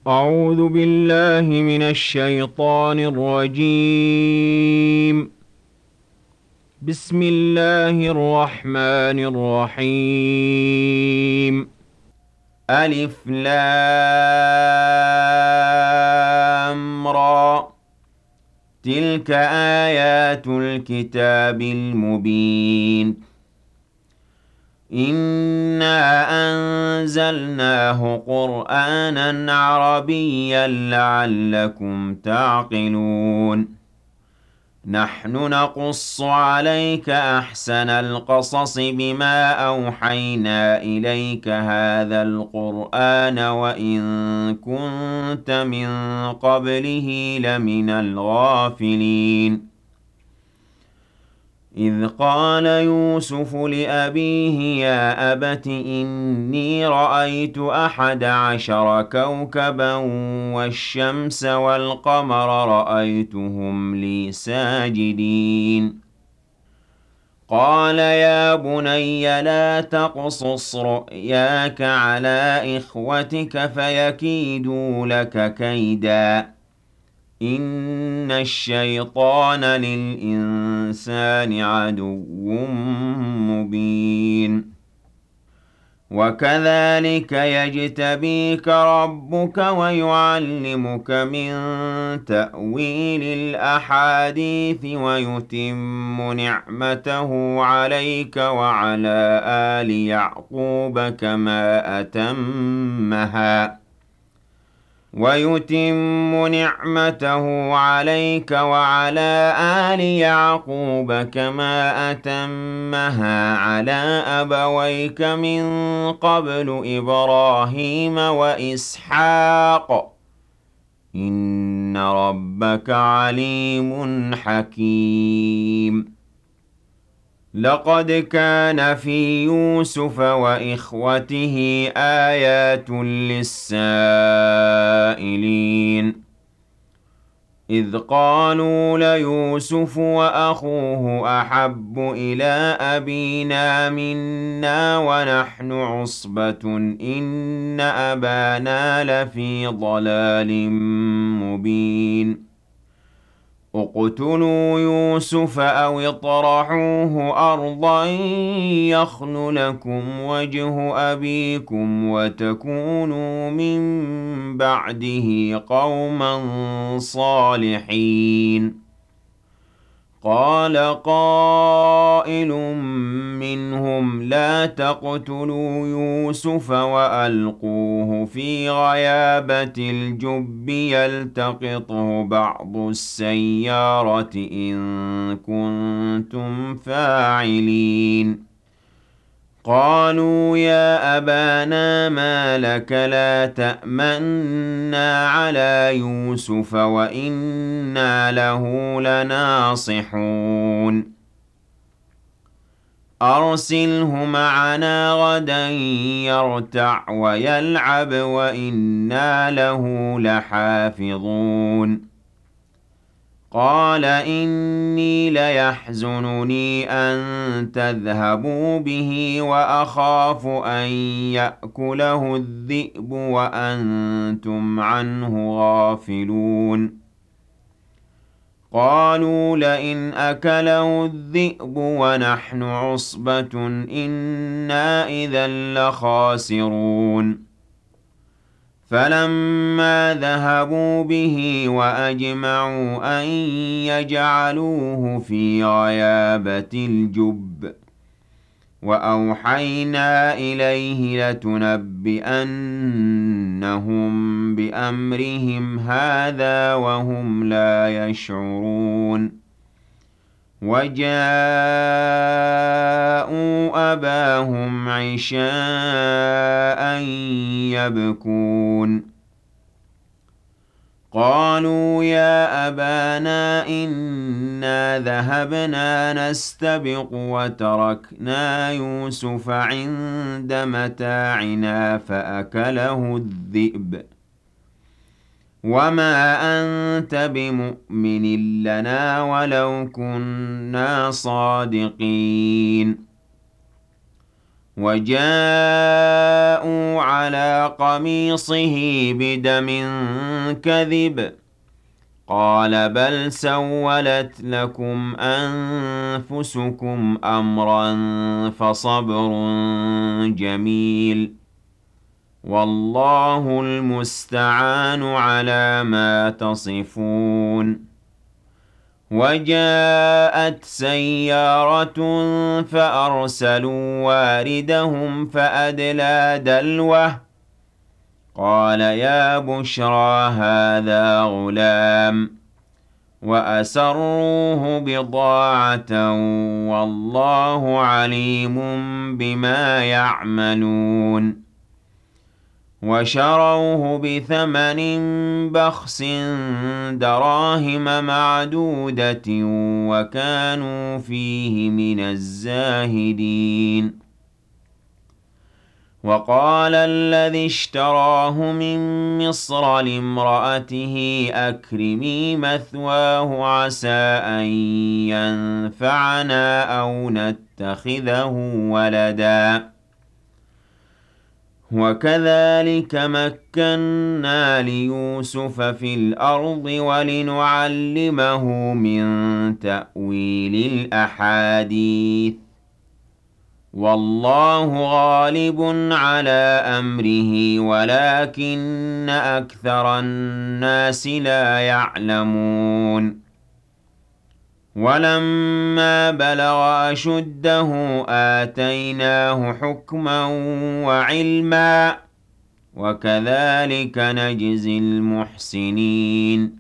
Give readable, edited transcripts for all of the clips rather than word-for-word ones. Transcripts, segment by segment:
أعوذ بالله من الشيطان الرجيم. بسم الله الرحمن الرحيم. ألف لام را. تلك آيات الكتاب المبين. إنا أنزلناه قرآنا عربيا لعلكم تعقلون. نحن نقص عليك أحسن القصص بما أوحينا إليك هذا القرآن وإن كنت من قبله لمن الغافلين. إذ قال يوسف لأبيه يا أبت إني رأيت 11 كوكبا والشمس والقمر رأيتهم لي ساجدين. قال يا بني لا تقصص رؤياك على إخوتك فيكيدوا لك كيدا إن الشيطان للإنسان عدو مبين. وكذلك يجتبيك ربك ويعلمك من تأويل الأحاديث ويتم نعمته عليك وعلى آل يعقوب كما أتمها على أبويك من قبل إبراهيم وإسحاق إن ربك عليم حكيم. لقد كان في يوسف وإخوته آيات للسائلين إذ قالوا ليوسف وأخوه أحب إلى أبينا منا ونحن عصبة إن أبانا لفي ضلال مبين. اقتلوا يوسف أو اطرحوه أرضا يخل لكم وجه أبيكم وتكونوا من بعده قوما صالحين. قال قائل منهم لا تقتلوا يوسف وألقوه في غيابة الجب يلتقطه بعض السيارة إن كنتم فاعلين. قالوا يا أبانا ما لك لا تأمنا على يوسف وإنا له لناصحون. أرسله معنا غدا يرتع ويلعب وإنا له لحافظون. قال إني ليحزنني أن تذهبوا به وأخاف أن يأكله الذئب وأنتم عنه غافلون. قالوا لئن أكله الذئب ونحن عصبة إنا إذا لخاسرون. فلما ذهبوا به وأجمعوا أن يجعلوه في غيابة الجب وأوحينا إليه لتنبئنهم بأمرهم هذا وهم لا يشعرون. وجاءوا أباهم عشاء يبكون. قالوا يا أبانا إنا ذهبنا نستبق وتركنا يوسف عند متاعنا فأكله الذئب وما أنت بمؤمن لنا ولو كنا صادقين. وجاءوا على قميصه بدم كذب قال بل سولت لكم أنفسكم أمرا فصبر جميل والله المستعان على ما تصفون وجاءت سيارة فأرسلوا واردهم فأدلى دلوه قال يا بشرى هذا غلام وأسروه بضاعة والله عليم بما يعملون وشروه بثمن بخس دراهم معدودة وكانوا فيه من الزاهدين وقال الذي اشتراه من مصر لامرأته أكرمي مثواه عسى أن ينفعنا أو نتخذه ولدا وكذلك مكنا ليوسف في الأرض ولنعلمه من تأويل الأحاديث والله غالب على أمره ولكن أكثر الناس لا يعلمون ولما بلغ أشده آتيناه حكما وعلما وكذلك نجزي المحسنين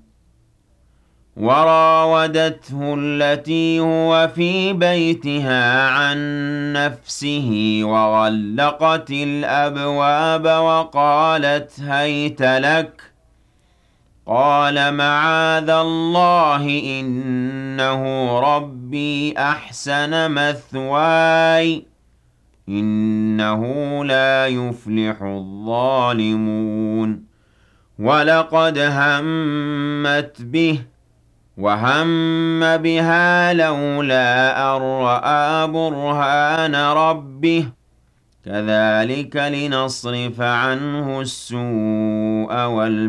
وراودته التي هو في بيتها عن نفسه وغلقت الأبواب وقالت هيت لك قال معاذ الله إنه ربي أحسن مثواي إنه لا يفلح الظالمون ولقد همت به وهم بها لولا أن رأى برهان ربه كذلك لنصرف عنه السوء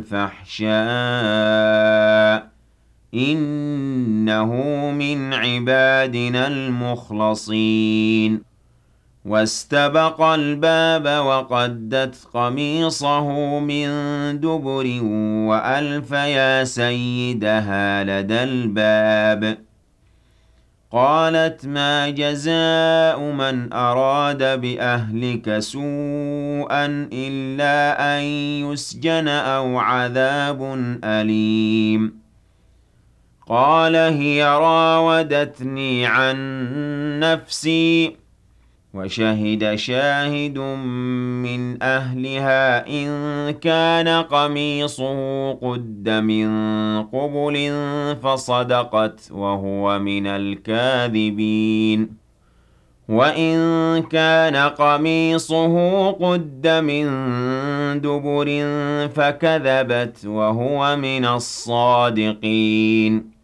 والفحشاء إنه من عبادنا المخلصين واستبق الباب وقدت قميصه من دبر وألف يا سيدها لدى الباب قالت ما جزاء من أراد بأهلك سوءا إلا أن يسجن أو عذاب أليم قال هي راودتني عن نفسي وشهد شاهد من أهلها إن كان قميصه قد من قبل فصدقت وهو من الكاذبين وإن كان قميصه قد من دبر فكذبت وهو من الصادقين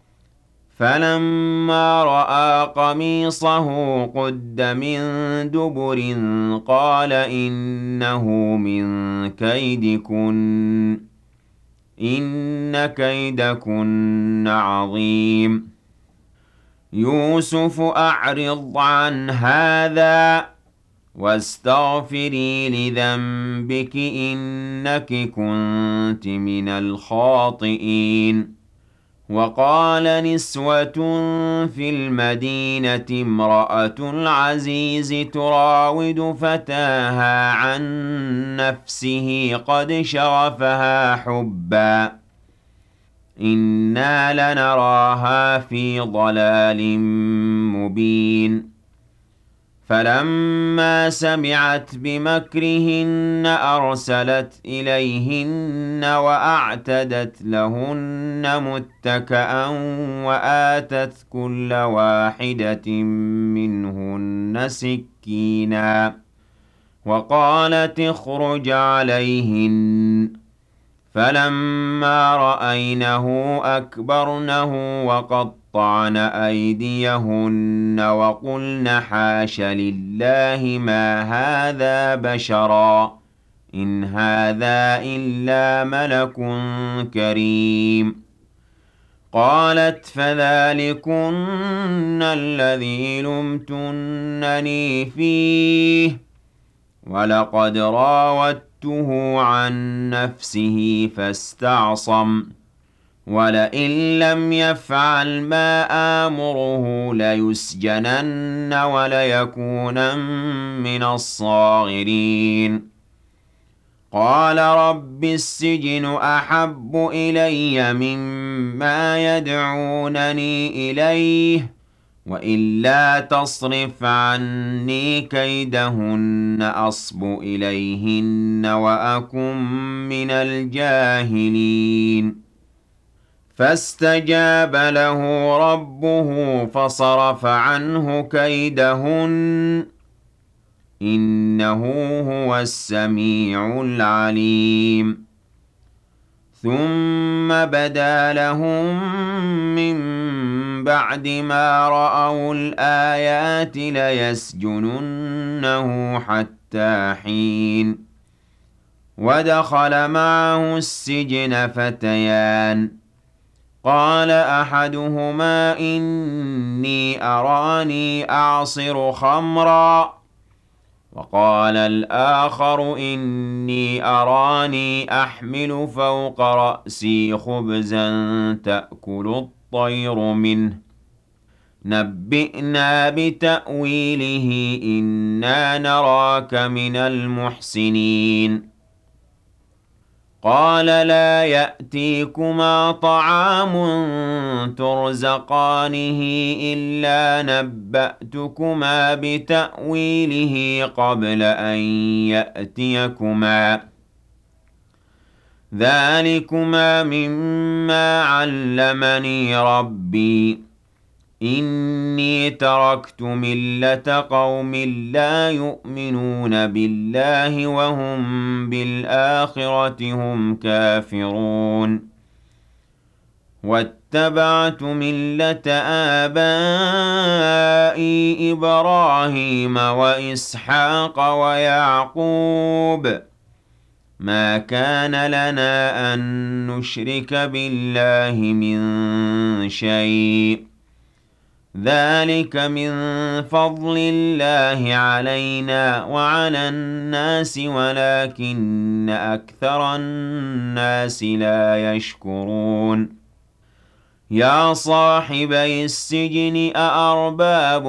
فلما رأى قميصه قد من دبر قال إنه من كيدكن إن كيدكن عظيم يوسف أعرض عن هذا واستغفري لذنبك إنك كنت من الخاطئين وقال نسوة في المدينة امرأة العزيز تراود فتاها عن نفسه قد شغفها حبا إنا لنراها في ضلال مبين فلما سمعت بمكرهن أرسلت إليهن وأعتدت لهن متكأ وآتت كل واحدة منهن سكينا وقالت اخرج عليهن فلما رأينه أكبرنه وقطعن وقطعن أيديهن وقلن حاش لله ما هذا بشرا إن هذا إلا ملك كريم. قالت فذلكن الذي لمتنني فيه ولقد راودته عن نفسه فاستعصم ولئن لم يفعل ما آمره ليسجنن وليكونن من الصاغرين. قال رب السجن أحب إلي مما يدعونني إليه وإلا تصرف عني كيدهن أصب إليهن وأكن من الجاهلين. فاستجاب له ربه فصرف عنه كيدهن إنه هو السميع العليم. ثم بدا لهم من بعد ما رأوا الآيات ليسجننه حتى حين. ودخل معه السجن فتيان قال أحدهما إني أراني أعصر خمرا وقال الآخر إني أراني أحمل فوق رأسي خبزا تأكل الطير منه نبئنا بتأويله إنا نراك من المحسنين. قال لا يأتيكما طعام ترزقانه إلا نبأتكما بتأويله قبل أن يأتيكما ذلكما مما علمني ربي إني تركت ملة قوم لا يؤمنون بالله وهم بالآخرة هم كافرون واتبعت ملة آبائي إبراهيم وإسحاق ويعقوب ما كان لنا أن نشرك بالله من شيء ذلك من فضل الله علينا وعلى الناس ولكن أكثر الناس لا يشكرون. يا صاحبي السجن أأرباب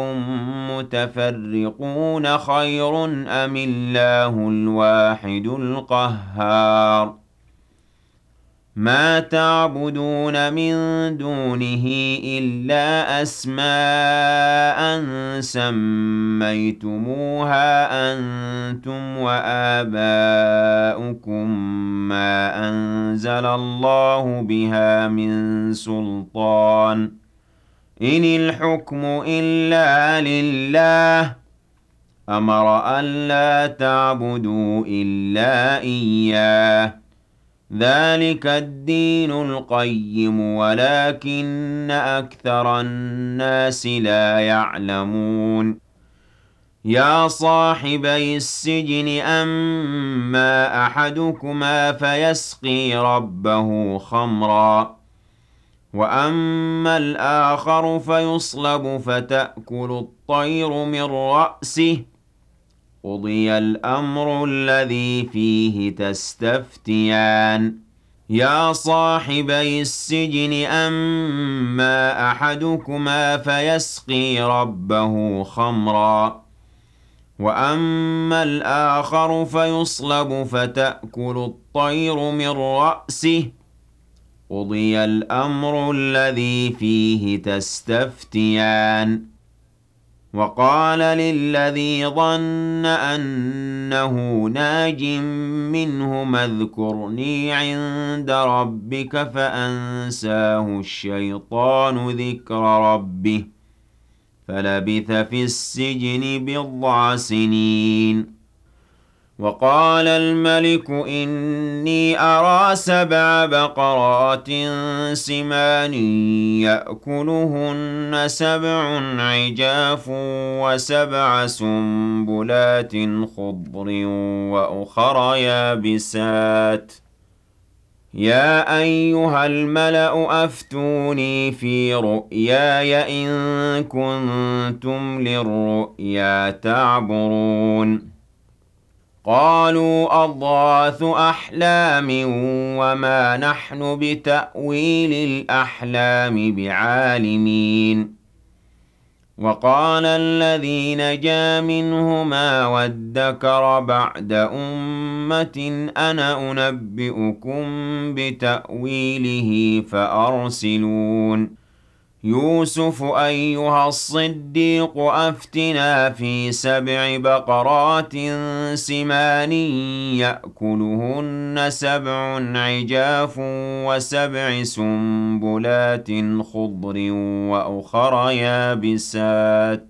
متفرقون خير أم الله الواحد القهار. ما تعبدون من دونه إلا أسماء سميتموها أنتم وآباؤكم ما أنزل الله بها من سلطان إن الحكم إلا لله أمر ألا تعبدوا إلا إياه ذلك الدين القيم ولكن أكثر الناس لا يعلمون. يا صاحبي السجن أما أحدكما فيسقي ربه خمرا وأما الآخر فيصلب فتأكل الطير من رأسه قضي الأمر الذي فيه تستفتيان. يا صاحبي السجن أما أحدكما فيسقي ربه خمرا وأما الآخر فيصلب فتأكل الطير من رأسه قضي الأمر الذي فيه تستفتيان. وقال للذي ظن أنه ناج منهما اذكرني عند ربك فأنساه الشيطان ذكر ربه فلبث في السجن بضع سنين. وقال الملك إني أرى 7 بقرات سمان يأكلهن 7 عجاف و7 سنبلات خضر وأخر يابسات يا أيها الملأ أفتوني في رؤياي إن كنتم للرؤيا تعبرون قالوا أضغاث أحلام وما نحن بتأويل الأحلام بعالمين وقال الذي نجا منهما وادكر بعد أمة أنا أنبئكم بتأويله فأرسلون يوسف أيها الصديق أفتنا في 7 بقرات سمان يأكلهن 7 عجاف و7 سنبلات خضر وأخر يابسات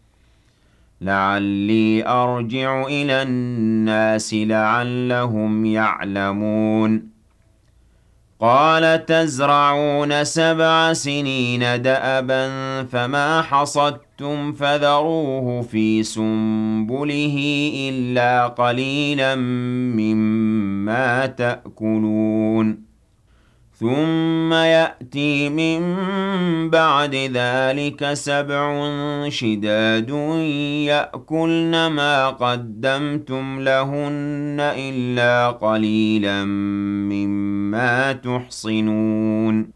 لعلي أرجع إلى الناس لعلهم يعلمون قال تزرعون 7 سنين دأبا فما حصدتم فذروه في سنبله إلا قليلا مما تأكلون ثم يأتي من بعد ذلك 7 شداد يأكلن ما قدمتم لهن إلا قليلا مما تحصنون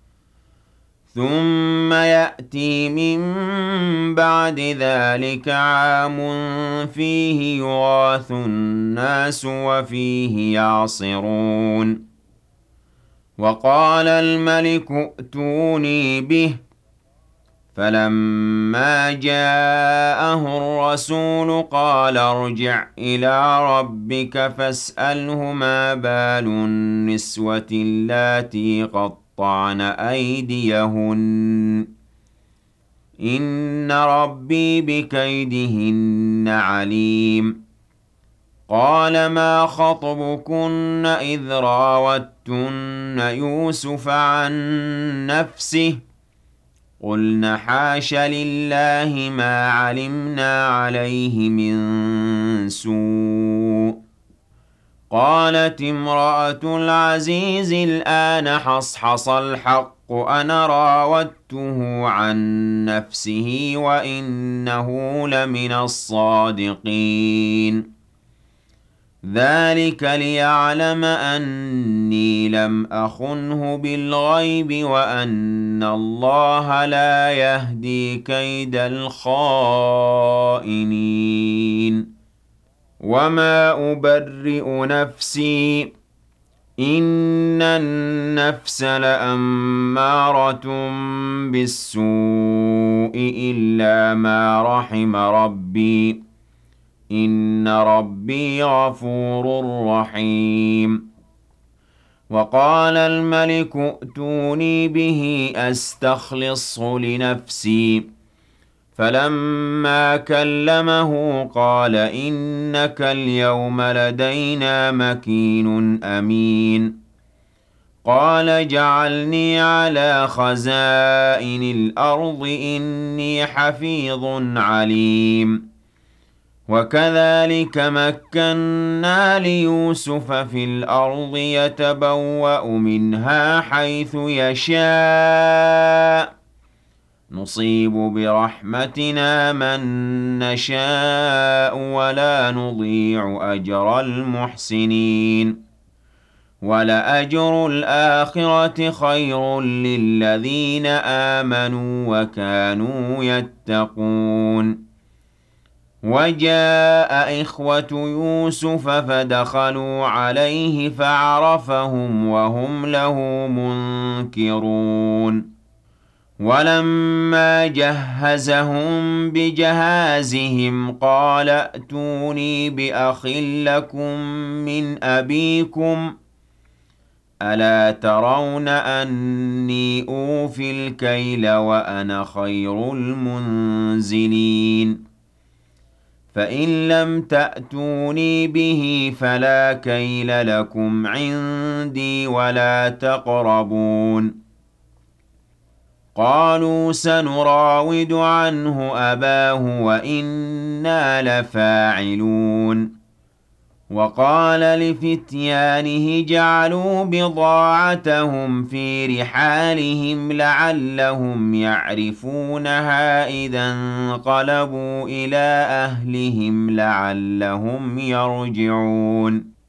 ثم يأتي من بعد ذلك عام فيه يغاث الناس وفيه يعصرون وقال الملك ائتوني به فلما جاءه الرسول قال ارجع إلى ربك فاسأله ما بال النسوة اللاتي قطعن أيديهن إن ربي بكيدهن عليم قال ما خطبكن إذ راوتن يوسف عن نفسه قلن حاش لله ما علمنا عليه من سوء قالت امرأة العزيز الآن حصحص الحق أنا راودته عن نفسه وإنه لمن الصادقين ذلك ليعلم أني لم أخنه بالغيب وأن الله لا يهدي كيد الخائنين وما أبرئ نفسي إن النفس لأمارة بالسوء إلا ما رحم ربي إن ربي غفور رحيم وقال الملك ائتوني به أستخلصه لنفسي فلما كلمه قال إنك اليوم لدينا مكين أمين قال جعلني على خزائن الأرض إني حفيظ عليم وكذلك مكنا ليوسف في الأرض يتبوأ منها حيث يشاء نصيب برحمتنا من نشاء ولا نضيع أجر المحسنين ولأجر الآخرة خير للذين آمنوا وكانوا يتقون وجاء إخوة يوسف فدخلوا عليه فعرفهم وهم له منكرون ولما جهزهم بجهازهم قال ائتوني بأخ لكم من أبيكم ألا ترون أني أوفي الكيل وأنا خير المنزلين فإن لم تأتوني به فلا كيل لكم عندي ولا تقربون. قالوا سنراود عنه أباه وإنا لفاعلون. وقال لفتيانه جعلوا بضاعتهم في رحالهم لعلهم يعرفونها إذا انقلبوا إلى أهلهم لعلهم يرجعون.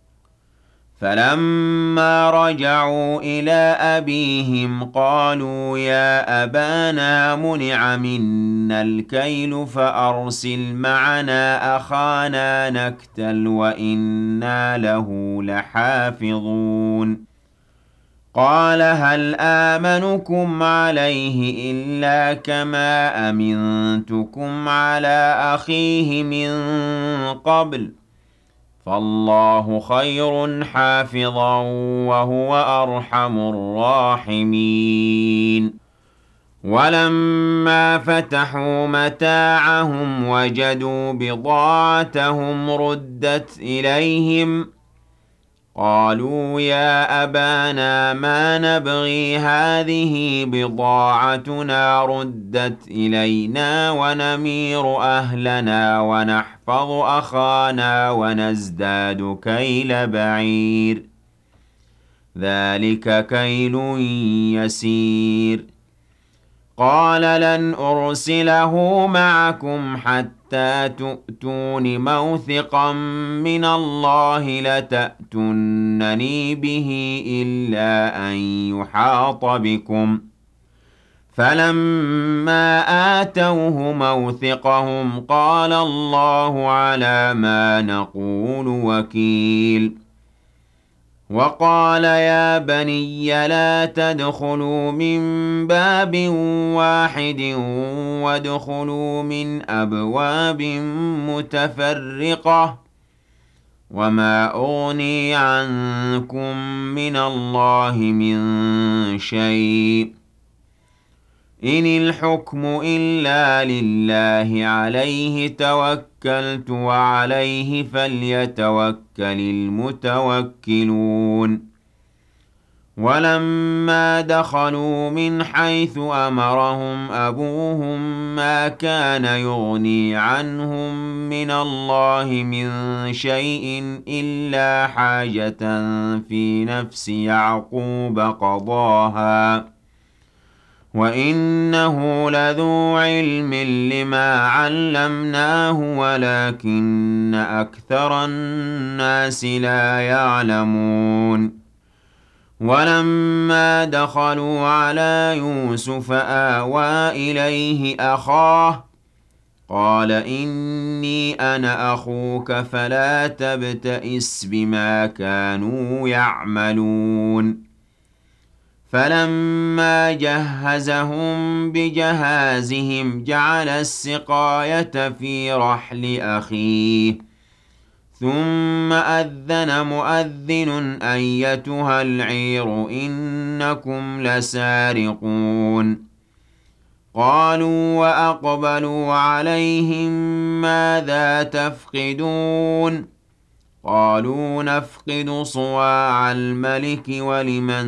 فلما رجعوا إلى أبيهم قالوا يا أبانا منع منا الكيل فأرسل معنا أخانا نكتل وإنا له لحافظون. قال هل آمنكم عليه إلا كما أمنتكم على أخيه من قبل فالله خير حافظا وهو أرحم الراحمين. ولما فتحوا متاعهم وجدوا بضاعتهم ردت إليهم قالوا يا أبانا ما نبغي هذه بضاعتنا ردت إلينا ونمير أهلنا ونحفظ أخانا ونزداد كيل بعير ذلك كيل يسير. قال لن أرسله معكم حتى تؤتون موثقا من الله لتأتونني به إلا أن يحاط بكم. فلما آتوه موثقهم قال الله على ما نقول وكيل. وقال يا بني لا تدخلوا من باب واحد وادخلوا من أبواب متفرقة وما أغني عنكم من الله من شيء إن الحكم إلا لله عليه توكلت وعليه فليتوكل المتوكلون. ولما دخلوا من حيث أمرهم أبوهم ما كان يغني عنهم من الله من شيء إلا حاجة في نفس يعقوب قضاها وإنه لذو علم لما علمناه ولكن أكثر الناس لا يعلمون. ولما دخلوا على يوسف آوى إليه أخاه قال إني أنا أخوك فلا تبتئس بما كانوا يعملون. فلما جهزهم بجهازهم جعل السقاية في رحل أخيه ثم أذن مؤذن أيتها العير إنكم لسارقون. قالوا وأقبلوا عليهم ماذا تفقدون قالوا نفقد صواع الملك ولمن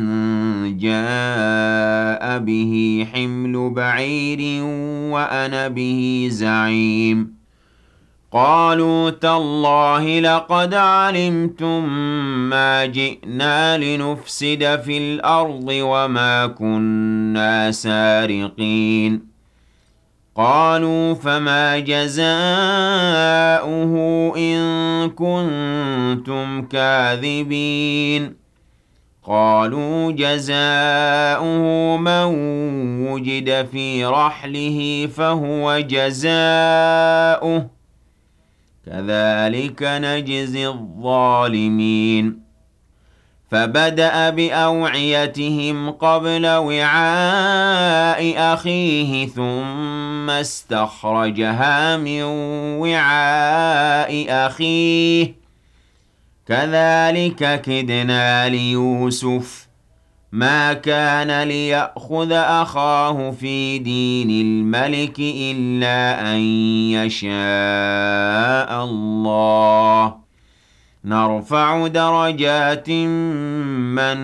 جاء به حمل بعير وأنا به زعيم. قالوا تالله لقد علمتم ما جئنا لنفسد في الأرض وما كنا سارقين. قالوا فما جزاؤه إن كنتم كاذبين. قالوا جزاؤه من وجد في رحله فهو جزاؤه كذلك نجزي الظالمين. فبدأ بأوعيتهم قبل وعاء أخيه ثم استخرجها من وعاء أخيه كذلك كدنا ليوسف ما كان ليأخذ أخاه في دين الملك إلا أن يشاء الله نرفع درجات من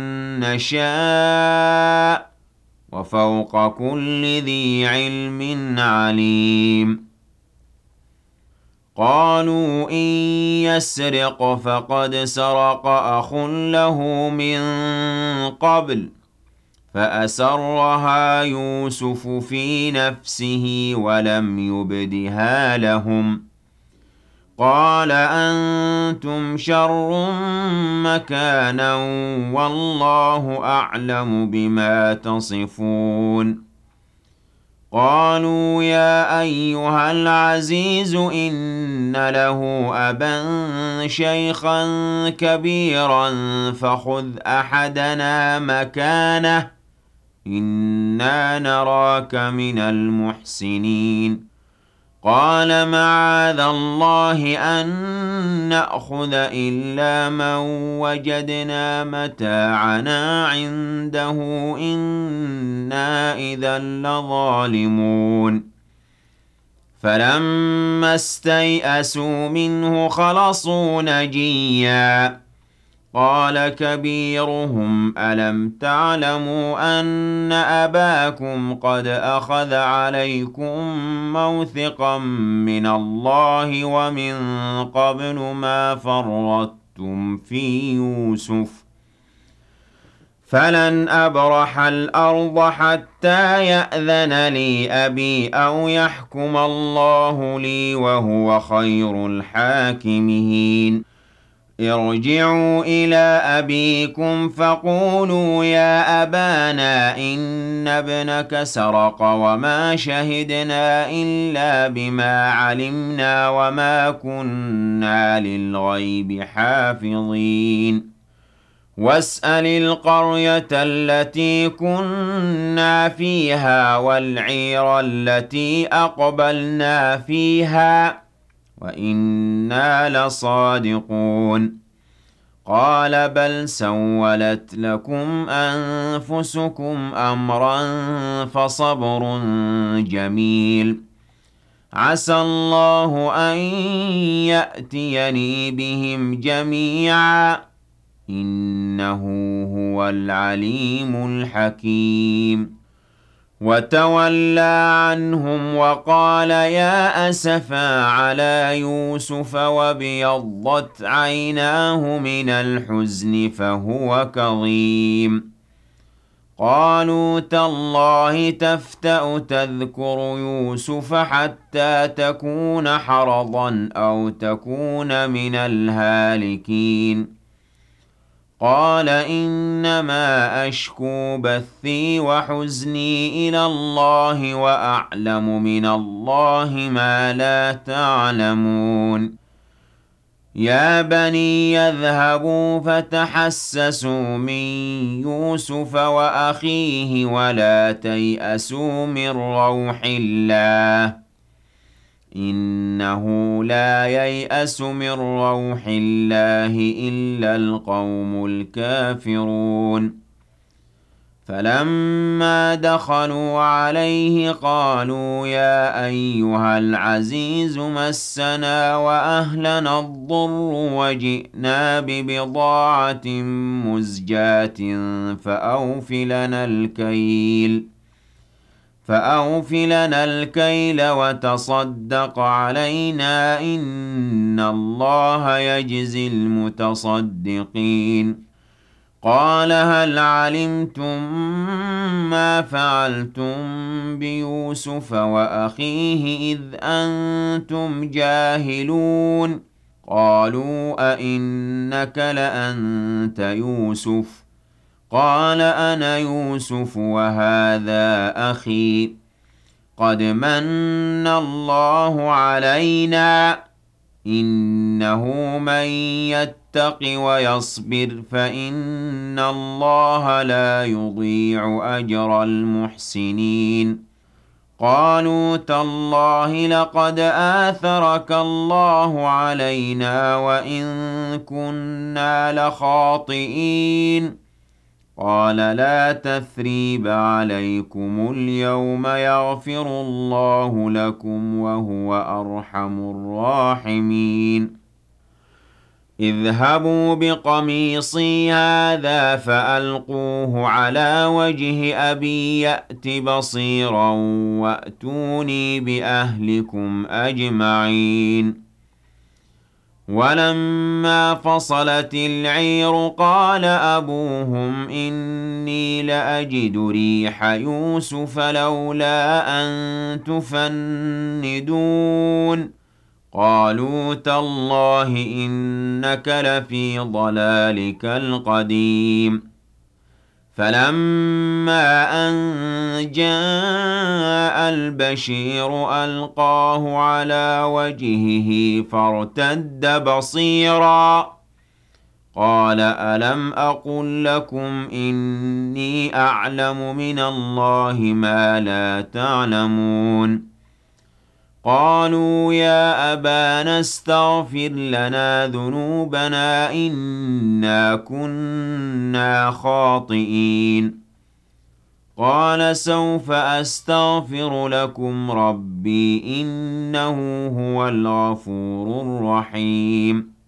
نشاء وفوق كل ذي علم عليم قالوا إن يسرق فقد سرق أخ له من قبل فأسرها يوسف في نفسه ولم يبدها لهم قال أنتم شر مكانا والله أعلم بما تصفون قالوا يا أيها العزيز إن له أبا شيخا كبيرا فخذ أحدنا مكانه إنا نراك من المحسنين قال معاذ الله أن نأخذ إلا من وجدنا متاعنا عنده إنا إذا لظالمون فلما استيئسوا منه خلصوا نجيا قال كبيرهم ألم تعلموا أن أباكم قد أخذ عليكم موثقا من الله ومن قبل ما فرطتم في يوسف فلن أبرح الأرض حتى يأذن لي أبي أو يحكم الله لي وهو خير الحاكمين ارجعوا إلى أبيكم فقولوا يا أبانا إن ابنك سرق وما شهدنا إلا بما علمنا وما كنا للغيب حافظين واسأل القرية التي كنا فيها والعير التي أقبلنا فيها وإنا لصادقون قال بل سولت لكم أنفسكم أمرا فصبر جميل عسى الله أن يأتيني بهم جميعا إنه هو العليم الحكيم وتولى عنهم وقال يا أسفا على يوسف وابيضت عيناه من الحزن فهو كظيم قالوا تالله تفتأ تذكر يوسف حتى تكون حرضا أو تكون من الهالكين قال إنما أشكو بثي وحزني إلى الله وأعلم من الله ما لا تعلمون يا بني يذهبوا فتحسسوا من يوسف وأخيه ولا تيأسوا من روح الله إنه لا ييأس من روح الله إلا القوم الكافرون فلما دخلوا عليه قالوا يا أيها العزيز مسنا وأهلنا الضر وجئنا ببضاعة مزجاة فأوف لنا الكيل وتصدق علينا إن الله يجزي المتصدقين قال هل علمتم ما فعلتم بيوسف وأخيه إذ أنتم جاهلون قالوا أئنك لأنت يوسف قال أنا يوسف وهذا أخي قد من الله علينا إنه من يتق ويصبر فإن الله لا يضيع أجر المحسنين قالوا تالله لقد آثرك الله علينا وإن كنا لخاطئين قال لا تثريب عليكم اليوم يغفر الله لكم وهو أرحم الراحمين اذهبوا بقميصي هذا فألقوه على وجه أبي يأت بصيرا وأتوني بأهلكم أجمعين ولما فصلت العير قال أبوهم إني لأجد ريح يوسف لولا أن تفندون قالوا تالله إنك لفي ضلالك القديم فلما أن جاء البشير ألقاه على وجهه فارتد بصيرا قال ألم أقل لكم إني أعلم من الله ما لا تعلمون قالوا يا أبانا استغفر لنا ذنوبنا إنا كنا خاطئين قال سوف أستغفر لكم ربي إنه هو الغفور الرحيم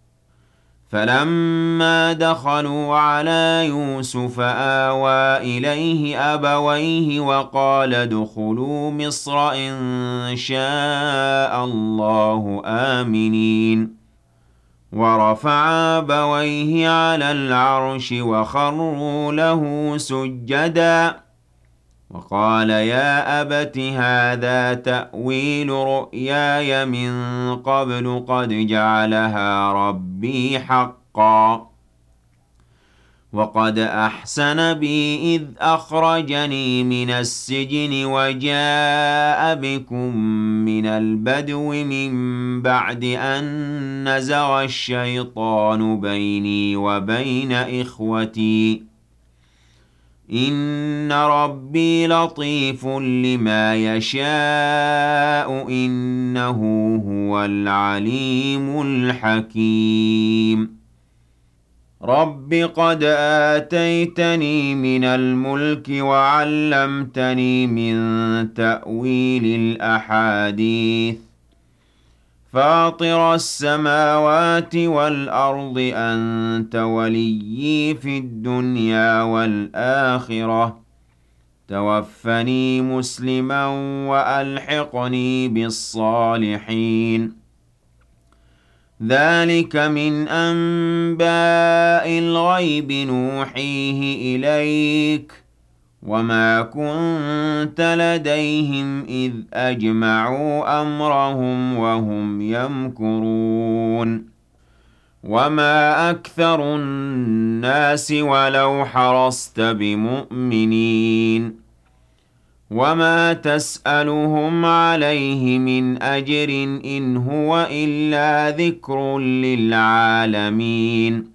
فلما دخلوا على يوسف آوى إليه أبويه وقال ادخلوا مصر إن شاء الله آمنين ورفع أبويه على العرش وخروا له سجدا وقال يا أبت هذا تأويل رؤياي من قبل قد جعلها ربي حقا وقد أحسن بي إذ أخرجني من السجن وجاء بكم من البدو من بعد أن نزغ الشيطان بيني وبين إخوتي إن ربي لطيف لما يشاء إنه هو العليم الحكيم رب قد آتيتني من الملك وعلمتني من تأويل الأحاديث فاطر السماوات والأرض أنت وليي في الدنيا والآخرة توفني مسلما وألحقني بالصالحين ذلك من أنباء الغيب نوحيه إليك وما كنت لديهم إذ أجمعوا أمرهم وهم يمكرون وما أكثر الناس ولو حرصت بمؤمنين وما تسألهم عليه من أجر إن هو إلا ذكر للعالمين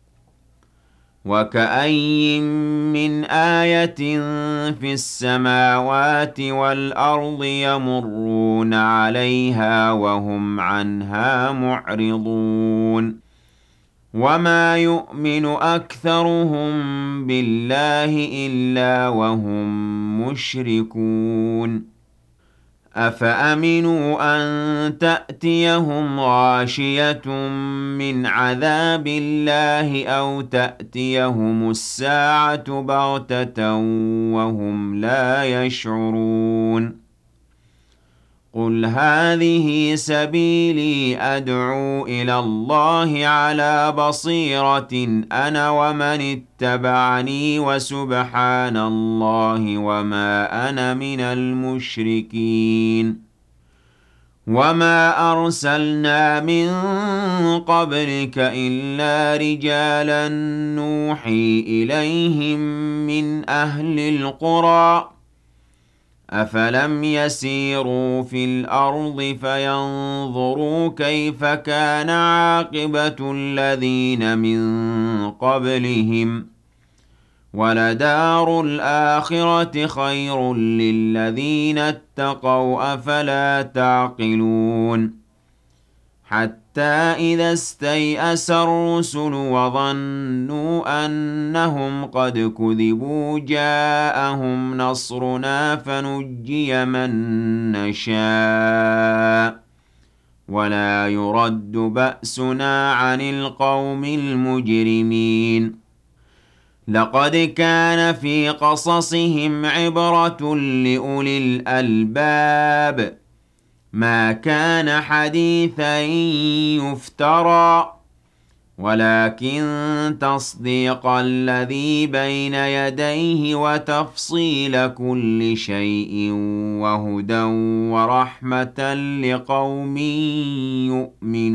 وكأين من آية في السماوات والأرض يمرون عليها وهم عنها معرضون وما يؤمن أكثرهم بالله إلا وهم مشركون أفأمنوا أن تأتيهم غاشية من عذاب الله أو تأتيهم الساعة بغتة وهم لا يشعرون قل هذه سبيلي أدعو إلى الله على بصيرة أنا ومن اتبعني وسبحان الله وما أنا من المشركين وما أرسلنا من قبلك إلا رجالا نوحي إليهم من أهل القرى أفلم يسيروا في الأرض فينظروا كيف كان عاقبة الذين من قبلهم ولدار الآخرة خير للذين اتقوا أفلا تعقلون حتى إذا استيأس الرسل وظنوا أنهم قد كذبوا جاءهم نصرنا فنجي من نشاء ولا يرد بأسنا عن القوم المجرمين. لقد كان في قصصهم عبرة لأولي الألباب ما كان حديثا يفترى ولكن تصديق الذي بين يديه وتفصيل كل شيء وهدى ورحمة لقوم يؤمنون.